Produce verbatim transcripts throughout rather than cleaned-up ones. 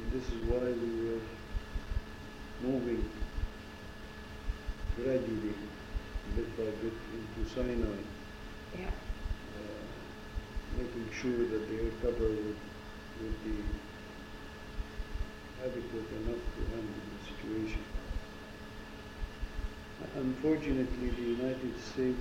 this is why we were moving gradually, bit by bit, into Sinai, Yeah. uh, making sure that the air cover would, would be adequate enough to handle the situation. Unfortunately, the United States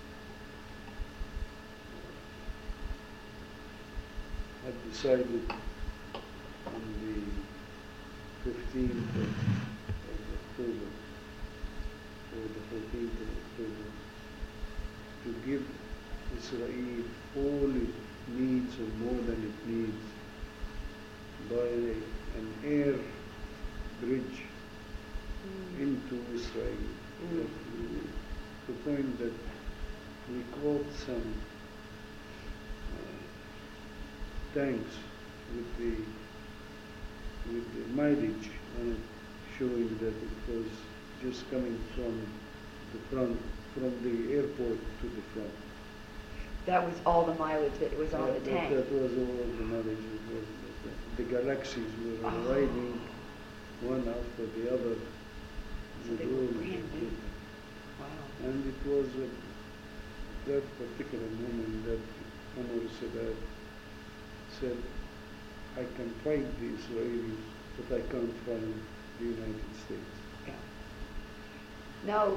had decided on the fifteenth of, of October, or the fourteenth of October, to give Israel all it needs or more than it needs by an air bridge Mm. into Israel. Mm. But to the point that we caught some uh, tanks with the with the mileage on it, showing that it was just coming from the front, from the airport to the front. That was all the mileage that was on That- the that- tank. That was all the mileage. It was the, the galaxies were Oh. arriving one after the other. So with they were all the brand new. equipment. Wow. And it was at that particular moment that Anwar Sadat said, I can fight the Israelis, but I can't fight the United States. Yeah. Now,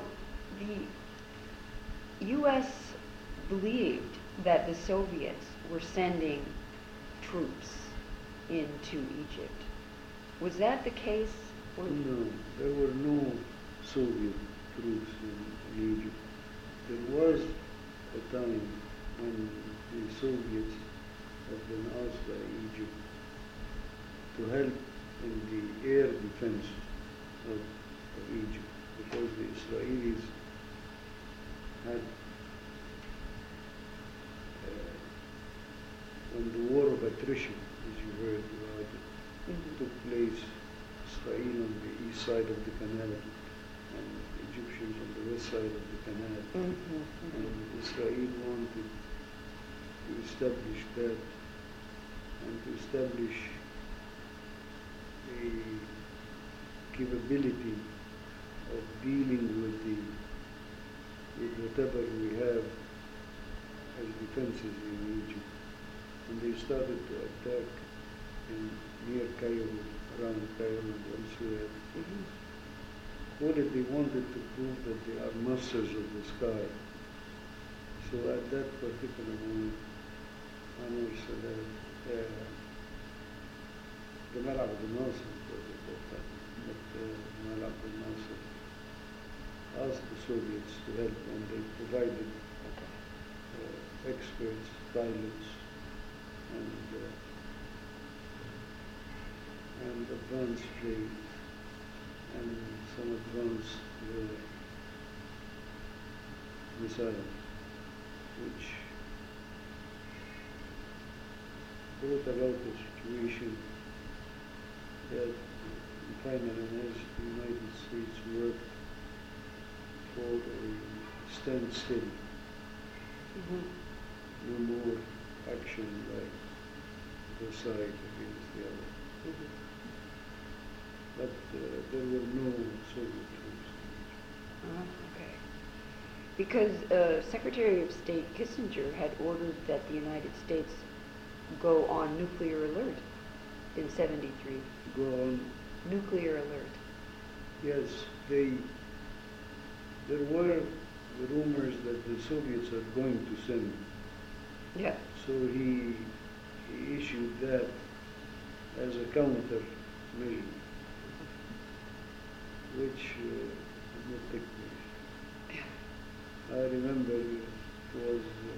the U S believed that the Soviets were sending troops into Egypt. Was that the case? Or- No, there were no Soviet troops in, in Egypt. There was a time when the Soviets had been asked by Egypt to help in the air defense of, of Egypt, because the Israelis had, uh, when the war of attrition, as you heard about it, Mhm. took place, Israel on the east side of the canal and Egyptians on the west side of the canal. Mhm, mhm. And Israel wanted to establish that and to establish a capability of dealing with the with whatever we have as defenses in Egypt. And they started to attack in near Cairo, around Cairo and elsewhere. Mhm. What if they wanted to prove that they are masters of the sky? So at that particular moment, Anwar Sadat, uh, Gamal Abdel Nasser was at that time, but uh, Gamal Abdel Nasser asked the Soviets to help, and they provided uh, experts, pilots, and uh, and advanced trade, and some advanced uh, missiles, which brought about a situation that in final as the United States worked for a standstill, Mhm. no more action like the side against the other. Mhm. But uh, there were no Soviet troops in Egypt. Uh, okay. Because uh, Secretary of State Kissinger had ordered that the United States go on nuclear alert in seventy-three. Go on. Nuclear alert. Yes, they. There were the rumors that the Soviets are going to send. Yeah. So he, he issued that as a counter measure, which uh, did not take place. Yeah. I remember it was, uh,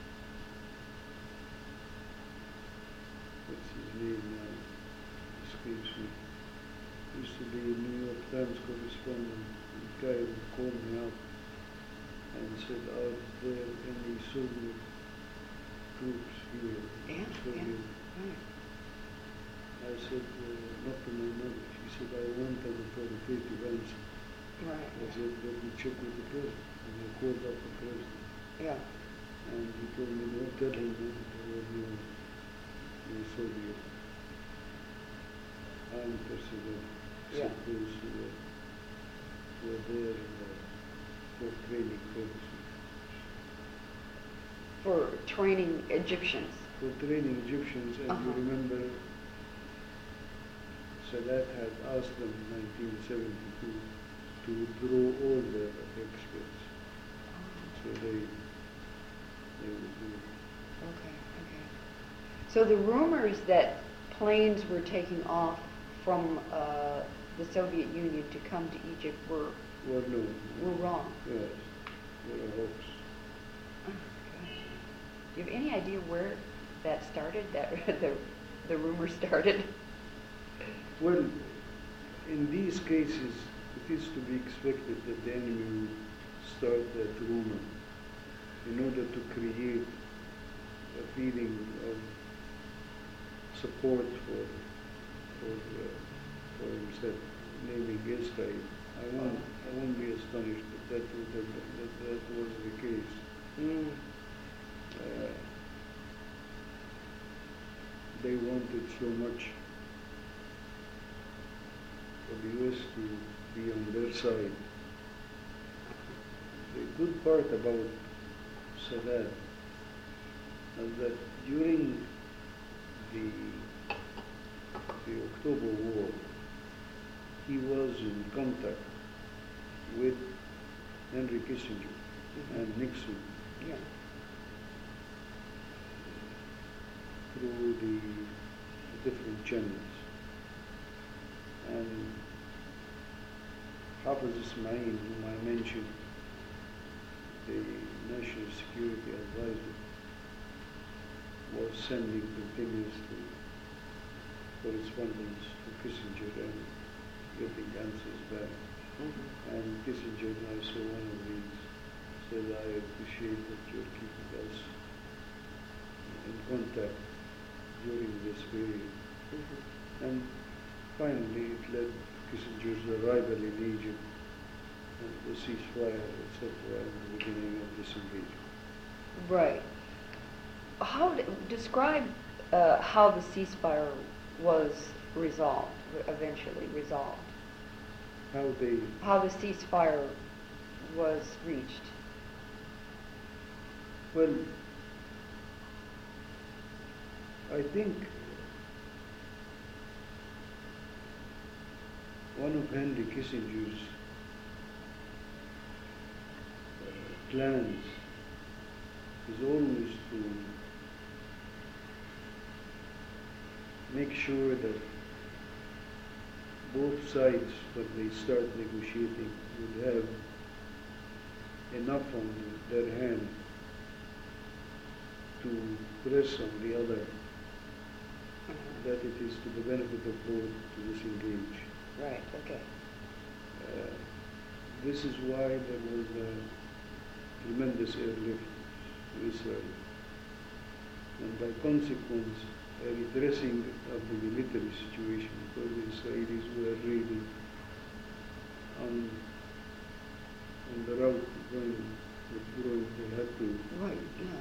what's his name now, escapes me. Used to be a New York Times correspondent in Cairo, called me up and said, are there any Soviet troops here? Yeah, Soviet. yeah. Right. I said, uh, not to my knowledge. He said, I want an authoritative answer. Right. I said, let me check with the president. And I called up the president. Yeah. And he told me, don't tell him that there were no, no Soviet Anti-Sadat Yeah. soldiers who were, were there uh, for training purposes. For training Egyptians. For training Egyptians, and Uh-huh. you remember Sadat had asked them in nineteen seventy-two to withdraw all their experts, so they they would do it. Okay, okay. So the rumors that planes were taking off from uh, the Soviet Union to come to Egypt were Well, no, were wrong. yes, were a hoax. Okay. Do you have any idea where that started? That the the rumor started? Well, in these cases, it is to be expected that the enemy will start that rumor in order to create a feeling of support for for uh, for himself, naming Israel. I won't I won't be astonished if that would have been, that, that was the case. Mm. Uh, they wanted so much for the U S to be on their side. The good part about Sadat is that during the the October War, he was in contact with Henry Kissinger Mhm. and Nixon Yeah. through the different channels. And Hafiz Ismail, whom I mentioned, the National Security Advisor, was sending continuously correspondence to Kissinger and getting answers back. Mhm. And Kissinger, I saw one of these, said, I appreciate that you're keeping us in contact during this period. Mhm. And finally, it led Kissinger's arrival in Egypt and the ceasefire, et cetera, and the beginning of disengagement. Right. How d- describe uh, how the ceasefire was resolved, eventually resolved. How they, How the ceasefire was reached. well, I think one of Henry Kissinger's uh, plans is always to make sure that both sides, when they start negotiating, will have enough on their hand to press on the other that it is to the benefit of both to disengage. Right, okay. Uh, this is why there was a tremendous airlift to Israel. And by consequence, a redressing of the military situation, because the Israelis were really on, on the route to going, withdrawing, they had to. Right, yeah.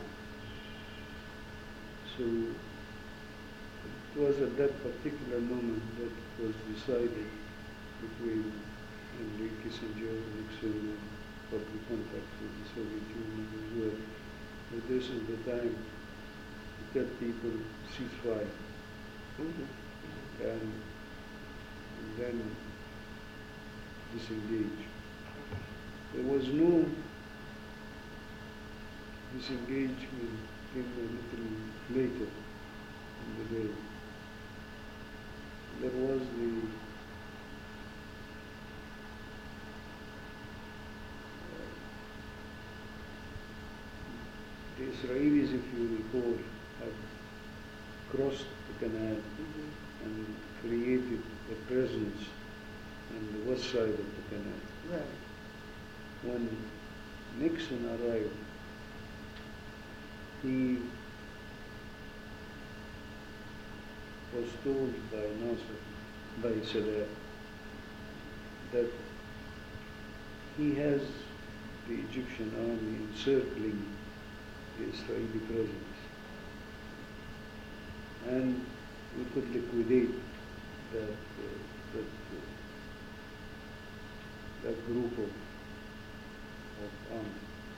So it was at that particular moment that it was decided between Henry Kissinger, Nixon, and public contacts with the Soviet Union as well, that this is the time to tell people ceasefire Mm-hmm. and, and then disengage. There was no disengagement came a little later in the day. There was the The Israelis, if you recall, had crossed the canal Mm-hmm. and created a presence on the west side of the canal. Right. When Nixon arrived, he was told by Nasser, by Sadat, that he has the Egyptian army encircling the Israeli presence, and we could liquidate that uh, that uh, that group of of arms.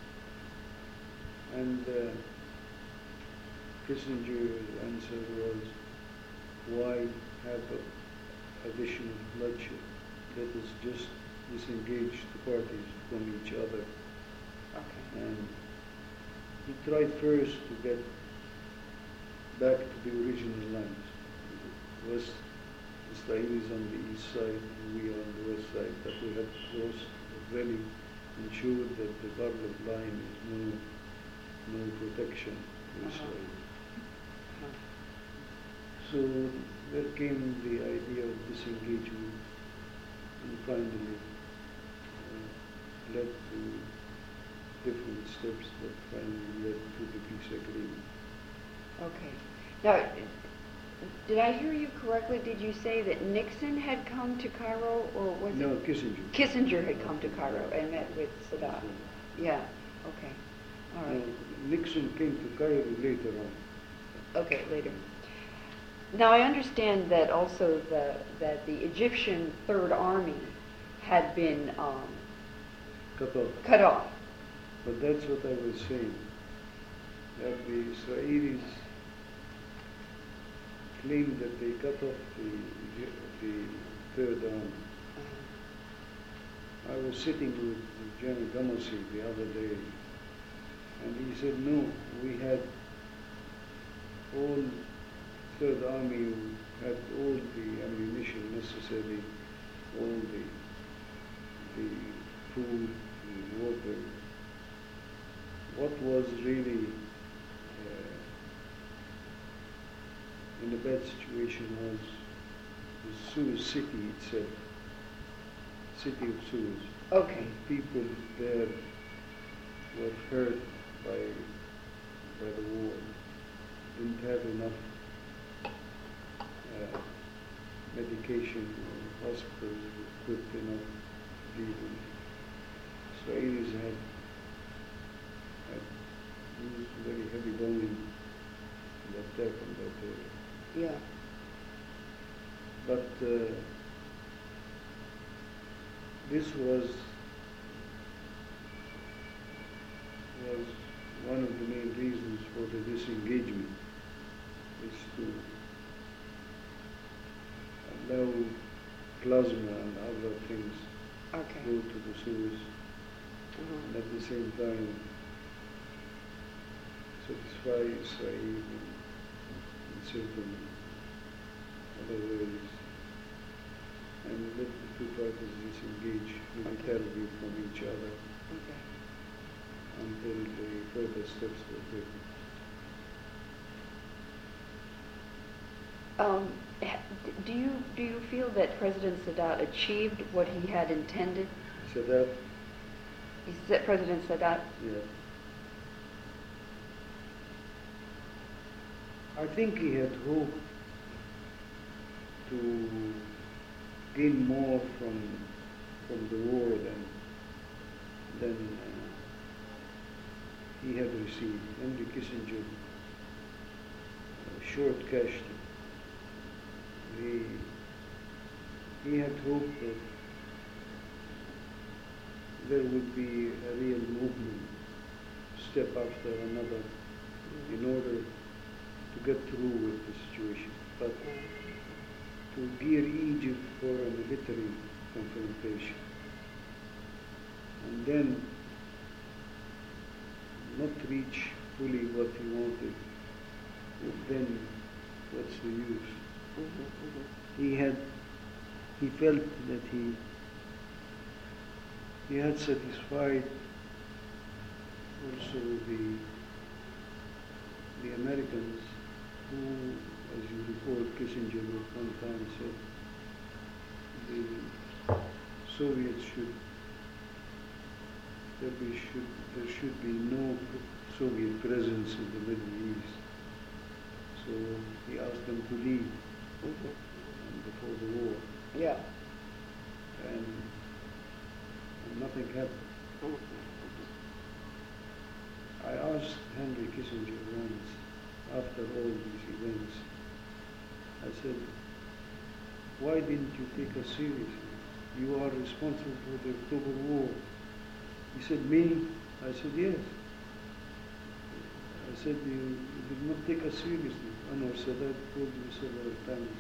And uh, Kissinger's answer was, why have a additional bloodshed? Let us just disengage the parties from each other. Okay. And he tried first to get back to the original lines. West Israelis on the east side and we on the west side, but we had crossed the valley, ensured that the Barlog line is no, no protection to Uh-huh. Israel. Uh-huh. So there came the idea of disengagement, and finally uh, led to different steps that finally led to the peace agreement. Okay. Now, did I hear you correctly? Did you say that Nixon had come to Cairo, or was No, it Kissinger. Kissinger had come to Cairo and met with Sadat? Yeah. Okay. All No, right. Nixon came to Cairo later on. Okay, later. Now I understand that also the that the Egyptian Third Army had been um, Cut off. cut off. But that's what I was saying, that the Israelis claimed that they cut off the, the Third Army. I was sitting with General Gamassi the other day, and he said, no, we had all Third Army had all the ammunition necessary, all the, the food and water. What was really uh, in a bad situation was the Suez city itself, city of Suez. Okay. And people there were hurt by, by the war, didn't have enough uh, medication or hospitals equipped enough to deal with. Israelis had had used very heavy bombing and attack on that area. Yeah. But uh, this was was one of the main reasons for the disengagement, is to allow plasma and other things Okay. go to the Suez, Uh-huh. and at the same time satisfy Israel in, in certain other ways, and let the two parties disengage militarily from each other Okay. until the further steps were taken. Um, ha- d- do you do you feel that President Sadat achieved what he had intended? Sadat, Is that President Sadat? yeah. I think he had hoped to gain more from from the war than than uh, he had received. Henry Kissinger uh, short cashed it. He he had hoped that there would be a real movement, step after another, in order to get through with the situation. But to gear Egypt for a military confrontation, and then not reach fully what he wanted, then what's the use? Mm-hmm, mm-hmm. He had, he felt that he, he had satisfied also the, the Americans who, as you recall, Kissinger at one time said, the Soviets should, there, be should, there should be no Soviet presence in the Middle East. So he asked them to leave Mm-hmm. before the war, Yeah. and, and nothing happened. Mm-hmm. I asked Henry Kissinger once, after all these events, I said, why didn't you take us seriously? You are responsible for the October War. He said, me? I said, yes. I said, you, you did not take us seriously. Anwar Sadat told me several times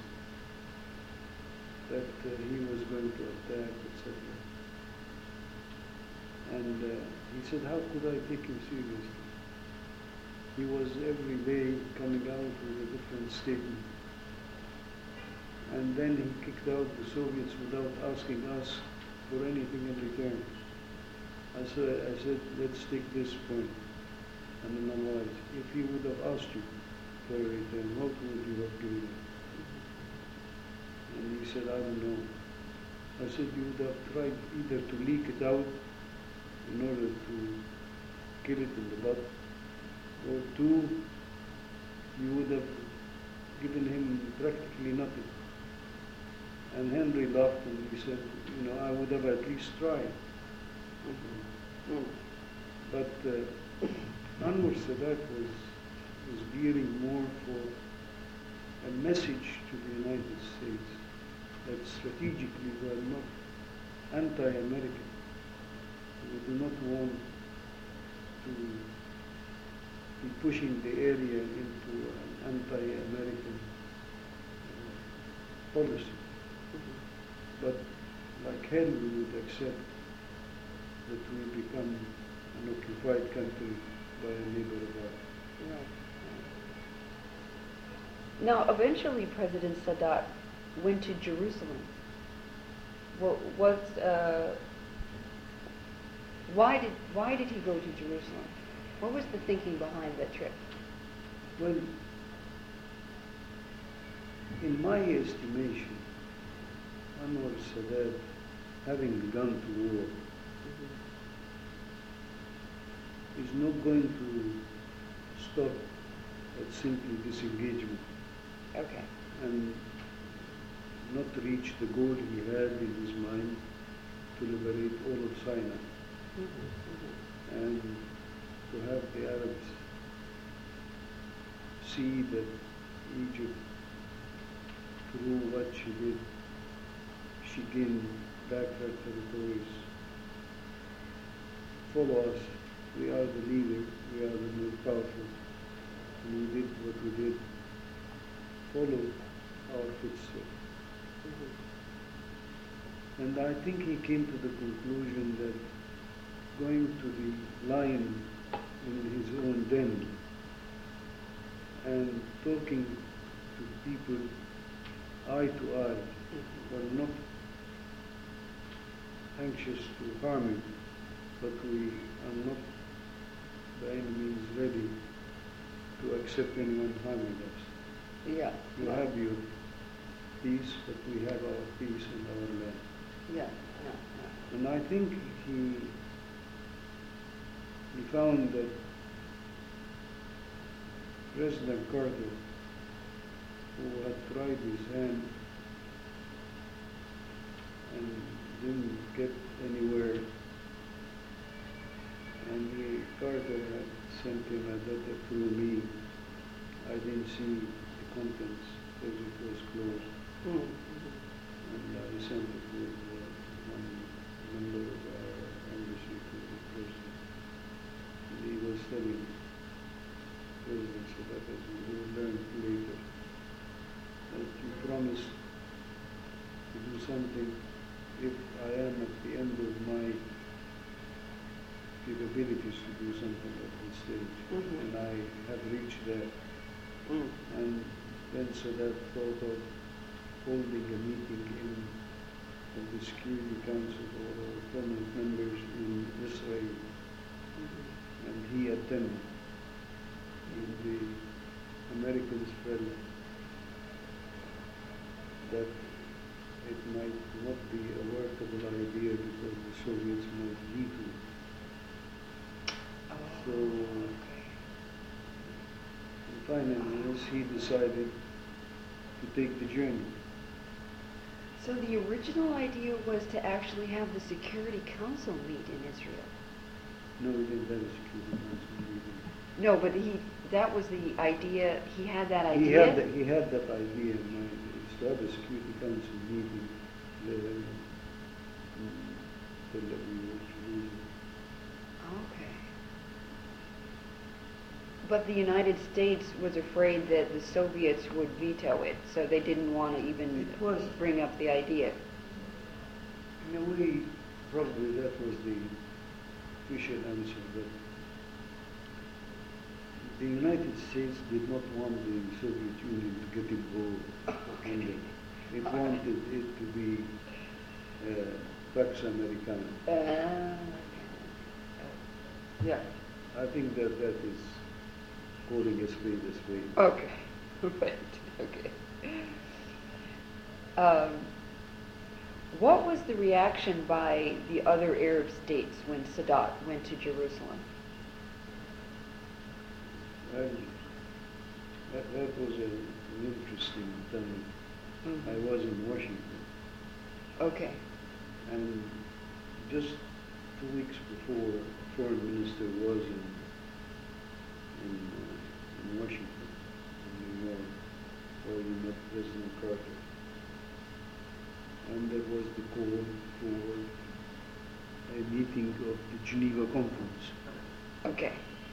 that uh, he was going to attack, et cetera. And uh, he said, how could I take him seriously? He was every day coming out with a different statement. And then he kicked out the Soviets without asking us for anything in return. I said, I said, let's take this point and analyze. If he would have asked you for a return, what would you have given him? And he said, I don't know. I said, you would have tried either to leak it out in order to kill it in the bud, or two, you would have given him practically nothing. And Henry laughed and he said, you know, I would have at least tried. Mm-hmm. Mm. But uh, Anwar Sadat was, was gearing more for a message to the United States that strategically we are not anti-American. We do not want to be pushing the area into an anti-American uh, policy. Mm-hmm. But like hell we would accept that we become an occupied country by a neighbor of ours. Right. Now, eventually President Sadat went to Jerusalem. What was, uh, why did, why did he go to Jerusalem? What was the thinking behind that trip? Well, in my estimation, Anwar Sadat, having gone to war, mm-hmm. is not going to stop at simply disengagement. Okay. And not reach the goal he had in his mind to liberate all of Sinai. Mm-hmm. Mm-hmm. And to have the Arabs see that Egypt, through what she did, she gained back her territories. Follow us. We are the leader. We are the more powerful. And we did what we did. Follow our footsteps. Mm-hmm. And I think he came to the conclusion that going to the lion in his own den and talking to people eye to eye, mm-hmm. were not anxious to harm him, but we are not by any means ready to accept anyone harming us. Yeah. You yeah. have your peace, but we have our peace and our land. Yeah. Yeah. yeah. And I think he he found that President Carter, who had tried his hand and didn't get anywhere, and he, Carter had sent him a letter through me. I didn't see the contents because it was closed. Mm-hmm. And I sent it with uh, one member of our embassy to the person. And he was telling President Sadat, as we will learn later, that you promised to do something if I am at the end of my capabilities to do something at this stage. Mm-hmm. And I have reached there. Mm. And then Sadat thought of holding a meeting in of the Security Council or our permanent members in Israel. Mm-hmm. And he attended. And the Americans felt that it might not be a workable idea because the Soviets might veto it. Oh, so, okay. Finally, he decided to take the journey. So the original idea was to actually have the Security Council meet in Israel. No, he didn't have a Security Council meeting. No, but he—that was the idea. He had that idea. He had that. He had that idea in mind. to have a Security Council meeting there in Tel Aviv or Jerusalem. Okay. But the United States was afraid that the Soviets would veto it, so they didn't want to even It was- bring up the idea. In a way, probably that was the official answer, but the United States did not want the Soviet Union to get involved. And it, it wanted it to be uh, Pax Americana. Uh, yeah. I think that that is calling a spade a spade. Okay. Right. Okay. Um, what was the reaction by the other Arab states when Sadat went to Jerusalem? Well, that, that was a, an interesting time. Mhm. I was in Washington, Okay. and just two weeks before, the foreign minister was in in, uh, in Washington, in New York, where he met President Carter. And there was the call for a meeting of the Geneva Conference. Okay.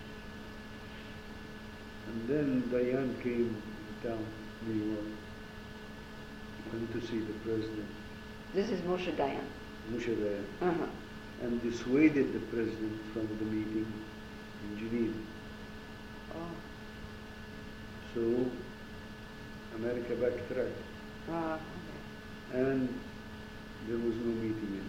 And then Dayan came to town, New York, went to see the president, This is Moshe Dayan. Moshe Dayan, Uh-huh. and dissuaded the president from the meeting in Geneva. Oh. So America backtracked, Uh, and there was no meeting.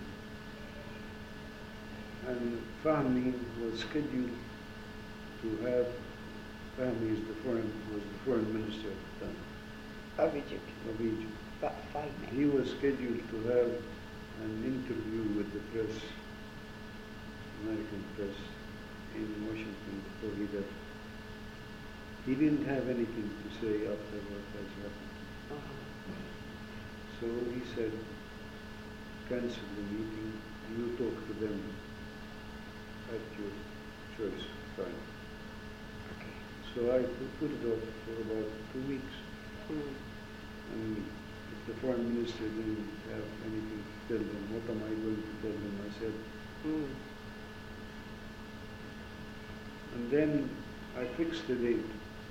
And Fahmy was scheduled to have, Fahmy is the foreign, was the foreign minister at the time of Egypt. of Egypt. About five men. He was scheduled to have an interview with the press, American press, in Washington before he left. He didn't have anything to say after what has happened. Uh-huh. So he said, cancel the meeting, you talk to them at your choice time. Okay. So I pu- put it off for about two weeks. Mm. And if the foreign minister didn't have anything to tell them, what am I going to tell them? I said, Mm. and then I fixed the date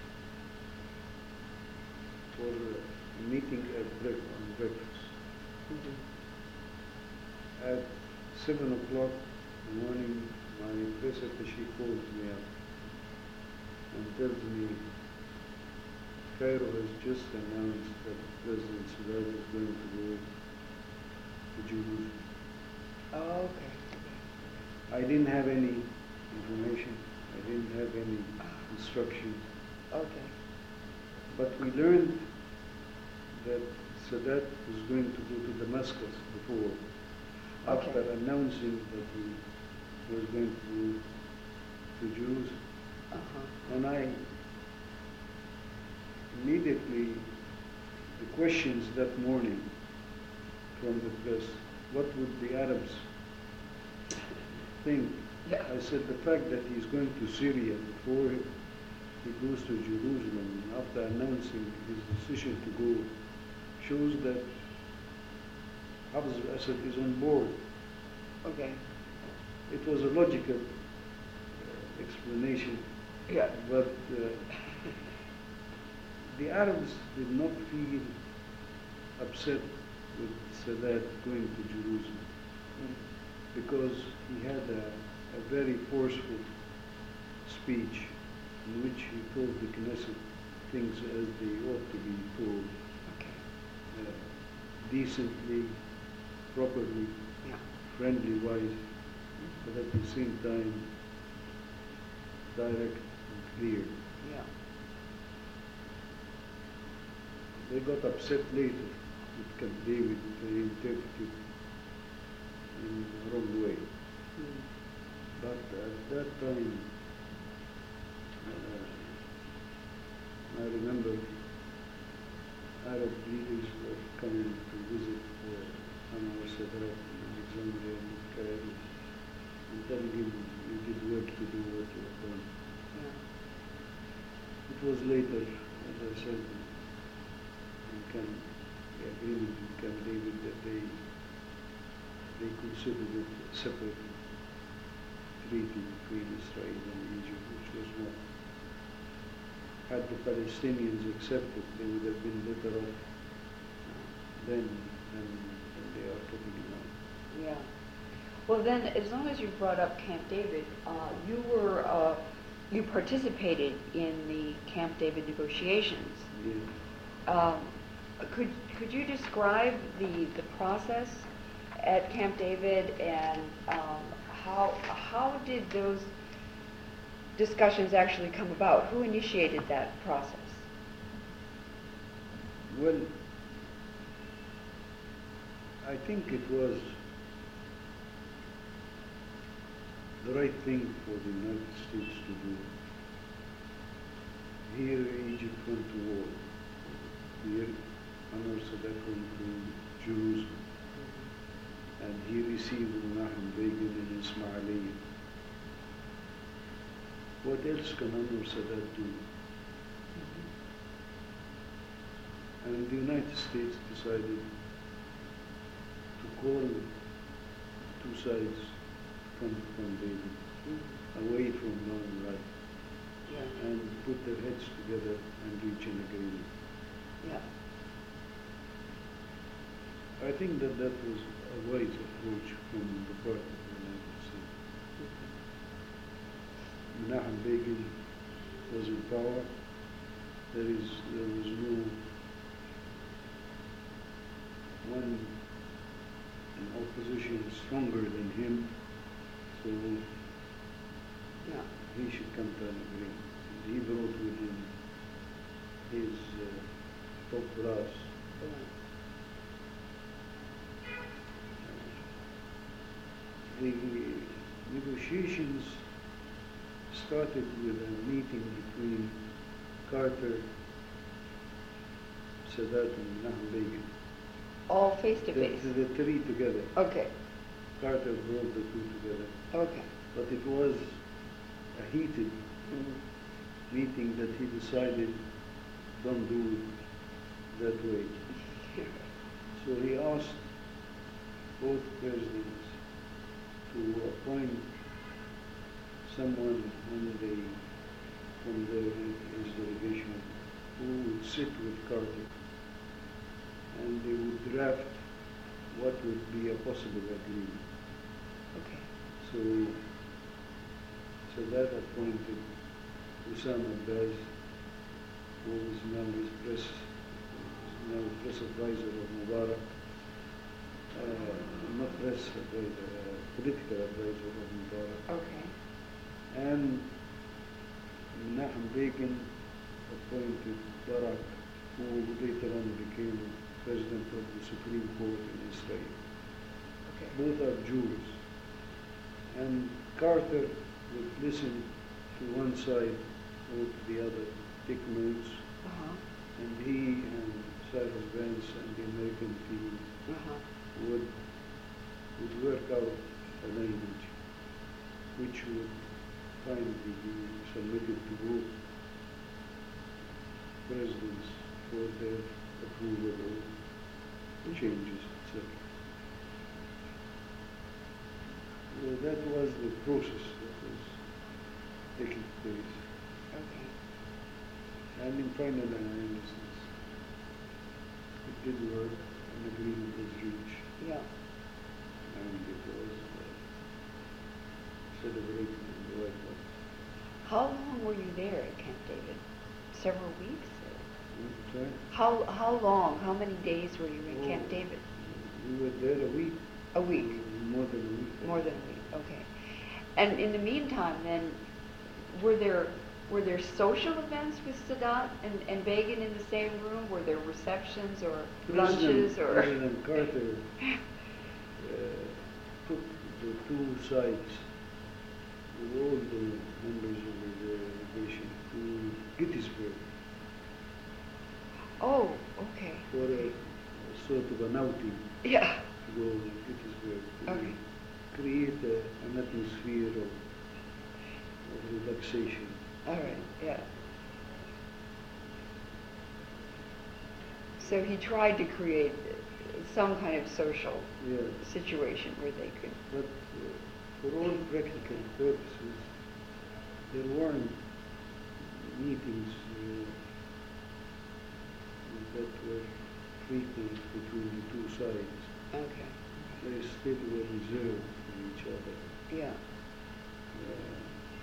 for a meeting at break on breakfast. Mhm. At seven o'clock in the morning, my press attaché calls me up and tells me Cairo has just announced that President Sadat is going to go to Jerusalem. Oh, okay. I didn't have any information. I didn't have any instructions. Okay. But we learned that Sadat was going to go to Damascus before, after Okay. announcing that he was going to go to Jerusalem. Uh-huh. And I immediately, the questions that morning from the press, what would the Arabs think? Yeah. I said the fact that he's going to Syria before he goes to Jerusalem, after announcing his decision to go, shows that Hafiz al-Assad is on board. Okay. It was a logical uh, explanation, Yeah. but uh, the Arabs did not feel upset with Sadat going to Jerusalem Mm. because he had a, a very forceful speech in which he told the Knesset things as they ought to be told, Okay. uh, decently, properly, Yeah. friendly wise, but at the same time direct and clear. Yeah. They got upset later with Camp David, they interpreted in the wrong way. Mm. But at that time, uh, I remember Arab leaders were coming to visit uh, Anwar Sadat in Alexandria and Cairo and telling him, you did well to do what you have done. Yeah. It was later, as I said, you can agreement in Camp David that they they considered it a separate treaty between Israel and Egypt, which was not. Had the Palestinians accepted, they would have been better off then than, than they are talking now. Yeah. Well, then, as long as you brought up Camp David, uh, you were uh, you participated in the Camp David negotiations. Yeah. Um, could could you describe the the process at Camp David, and um, how how did those discussions actually come about? Who initiated that process? Well, I think it was the right thing for the United States to do. Here Egypt went to war. Here Anwar Sadat went to Jerusalem. And he received Menachem Begin in Ismailiyah. What else can Anwar Sadat do? And the United States decided to call two sides from, from David, mm-hmm. away from long right, yeah. and put their heads together and reach an agreement. Yeah. I think that that was a wise approach from the part of the United States. Mm-hmm. Menachem Begin was in power. There is there was no one in opposition stronger than him, so yeah. he should come to an agreement. And he brought with him his uh, top brass. Yeah. The negotiations started with a meeting between Carter, Sadat, and Menachem Begin. All face to The, face? the three together. Okay. Carter brought the two together. Okay. But it was a heated Mm-hmm. meeting that he decided, don't do it that way. So he asked both presidents to appoint someone when they, from the, his delegation who would sit with Carter, and they would draft what would be a possible agreement. Okay. So, so that appointed Hussam Abbas, who is now his press, now press advisor of Mubarak, uh, not press advisor, uh, political advisor of Mubarak. Okay. And Menachem Begin appointed Barak, who later on became president of the Supreme Court in Israel. Okay. Both are Jews. And Carter would listen to one side or to the other, take notes, Uh-huh. and he and Cyrus Vance and the American team Uh-huh. would would work out a language which would finally be submitted to both presidents for their approval or changes, et cetera. So that was the process that was taking place. Okay. And in final analysis, it did work, an agreement was reached, Yeah. and it was uh, celebrated in the White House. How long were you there at Camp David? Several weeks? Hmm, sorry? How how long? How many days were you in Oh, Camp David? We were there a week. A week. More than a week. More than a week. Okay. And in the meantime, then, were there were there social events with Sadat and, and Begin in the same room? Were there receptions or lunches or? President Carter uh, took the two sides, with all the members of the delegation, to Gettysburg Oh, okay. for a, a sort of an outing Yeah. to go to Gettysburg to Okay. create a, an atmosphere of, of relaxation. All right. Yeah. so he tried to create some kind of social Yeah. situation where they could. But uh, for all practical purposes, there weren't meetings uh, that were frequent between the two sides. Okay. They still were reserved for each other. Yeah. Uh,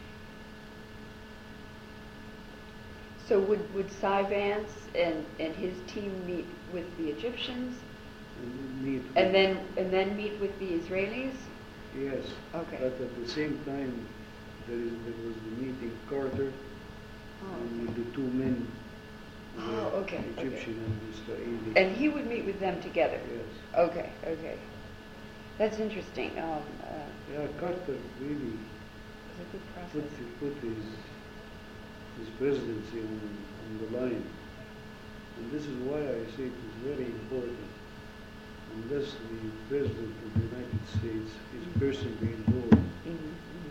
So would, would Cy Vance and, and his team meet with the Egyptians and meet and with- then and then meet with the Israelis? Yes. Okay. But at the same time, there, is, there was the meeting Carter Oh, and okay. the two men, the Oh, okay, Egyptian okay. and Israeli. And he would meet with them together? Yes. Okay, okay. That's interesting. Um, uh, Yeah, Carter really it's a good put, process. put his, his presidency on, on the line. And this is why I say it is very important. Unless the President of the United States is personally involved, Mhm, mhm,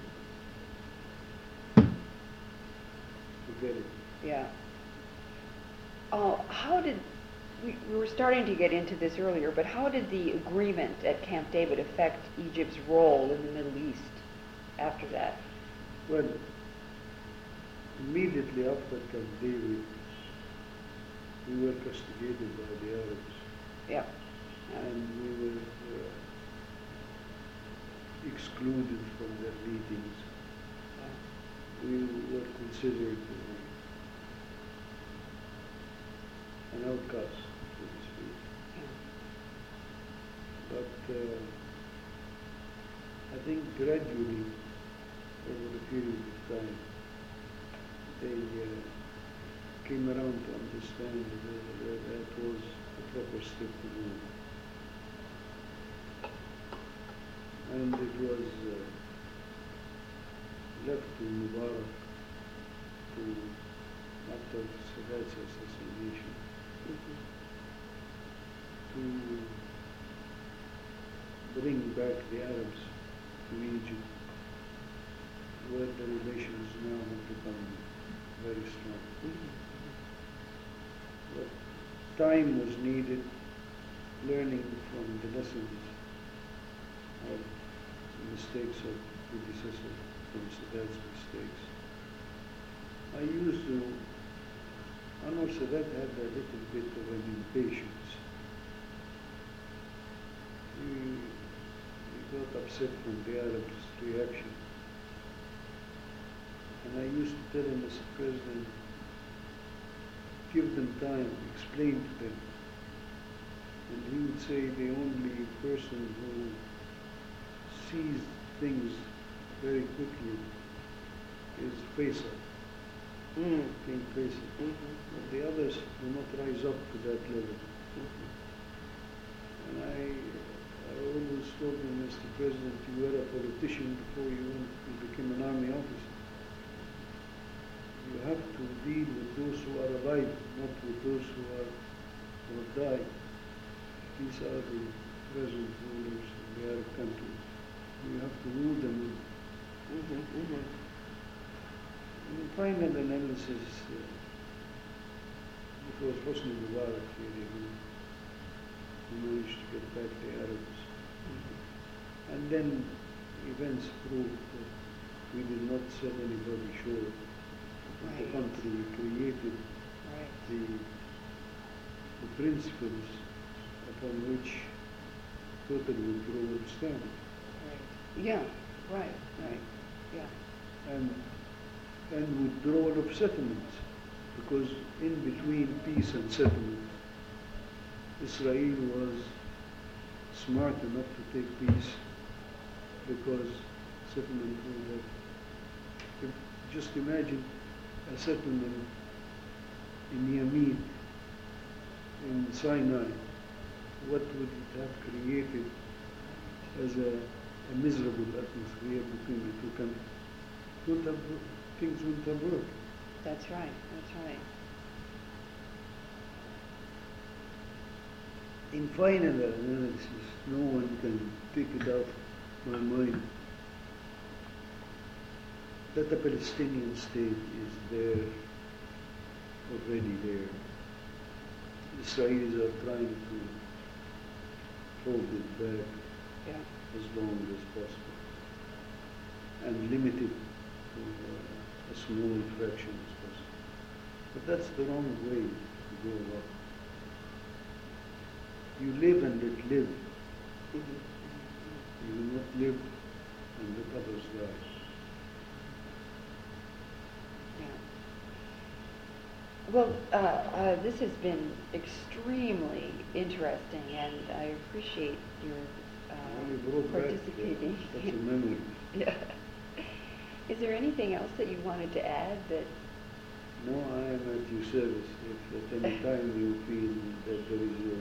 forget it. mhm. Yeah. Uh, how did, we, we were starting to get into this earlier, but how did the agreement at Camp David affect Egypt's role in the Middle East after that? Well, immediately after Camp David, we were castigated by the Arabs, Yeah. and we were uh, excluded from their meetings. We were considered uh, an outcast, so to speak. But uh, I think gradually, over a period of time, they uh, came around to understand that, that that was the proper step to do. And it was uh, left to Mubarak to, after Sadat's assassination, Mhm. to bring back the Arabs to Egypt, where the relations now have become very strong. Mhm. But time was needed, learning from the lessons of the mistakes of predecessors, from Sadat's mistakes. I used to, Anwar Sadat had a little bit of an impatience. He, he got upset from the Arabs' reaction. And I used to tell him as a president, give them time, explain to them. And he would say the only person who sees things very quickly is Faisal, Mm. King Faisal. Mhm. But the others do not rise up to that level. Mhm. And I, I always told him, Mister President, you were a politician before you, went, you became an army officer. You have to deal with those who are alive, not with those who are who have died. These are the present rulers of the Arab countries. You have to rule them. Mhm. Mhm. In final analysis, uh, it was Hosni Mubarak really who, who managed to get back the Arabs. Mhm. And then events proved that we did not sell anybody short. On the Right. contrary, we created Right. the, the principles upon which total withdrawal stands. Right. Yeah. Right. Right. Yeah. And, and withdrawal of settlements, because in between peace and settlement, Israel was smart enough to take peace because settlement would have, if, just imagine a settlement in Yemen, in Sinai, what would it have created as a, a miserable atmosphere between the two countries? Wouldn't have, things wouldn't have worked. That's right. That's right. In final analysis, no one can take it out of my mind that the Palestinian state is there, already there. Israelis are trying to hold it back Yeah. as long as possible and limit it to uh, a small fraction as possible. But that's the wrong way to go about it. You live and let live. You will not live and let others die. Yeah. Well, uh, uh, this has been extremely interesting, and I appreciate your Well, you uh, brought back, uh, participating. such a memory. Yeah. Is there anything else that you wanted to add that? No, I am at your service. If at any time you feel that there is